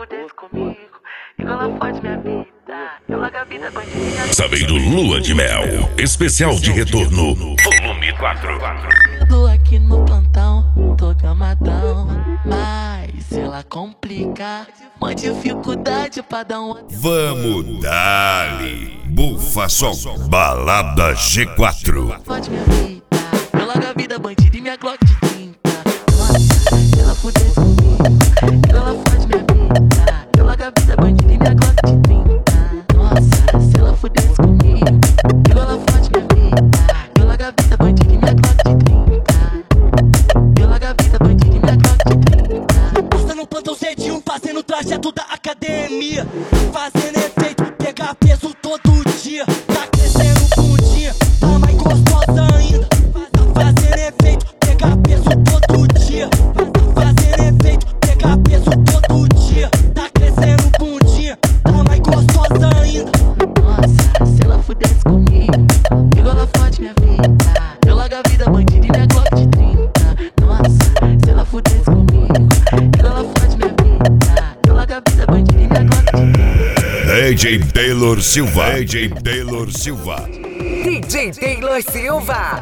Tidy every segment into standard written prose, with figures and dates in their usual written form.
fudesse comigo, igual ela fode minha vida. Eu largo a vida bandida. Sabeiro Lua de Mel, especial de retorno, volume 4. Tô aqui no plantão, tô gamadão, mas ela complica. Uma dificuldade pra dar uma. Vamos dali, bufa som, balada G4. Fode minha vida, eu largo a vida bandida e minha Glock de 30. Nossa, se ela fudesse comigo, igual ela fode minha vida. Eu largo a vida bandida e minha Glock de 30. Nossa, se ela fudesse comigo, igual ela fode minha vida. Eu largo a vida bandida e minha Glock de 30. Eu largo a vida bandida e minha Glock de 30. Passa no plantão cedinho, fazendo o trajeto da academia. Fazendo efeito, pegar peso todo dia. Tá crescendo bundinha, tá mais gostosa ainda. Fazendo efeito, pegar peso todo dia. Fazendo efeito, pegar peso todo dia. Tá crescendo bundinha, tá mais gostosa ainda. Nossa, se ela fudesse comigo, igual ela fode minha vida. Eu largo a vida bandida e minha Glock de 30. Nossa, se ela fudesse comigo, igual ela fode minha vida. Eu largo a vida bandida e minha Glock de 30. DJ Taylor Silva. DJ Taylor Silva. DJ Taylor Silva.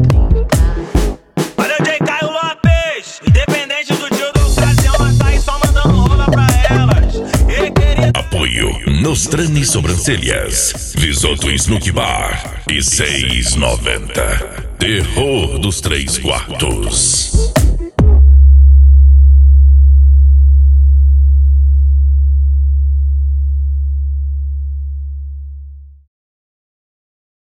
Olha o J. Caio Lopes, independente do tio do ocasião, mas tá aí só mandando rola pra elas. Ele queria... Apoio Nostrani Sobrancelhas, Visoto Snook Bar e 6,90. Terror dos 3 quartos.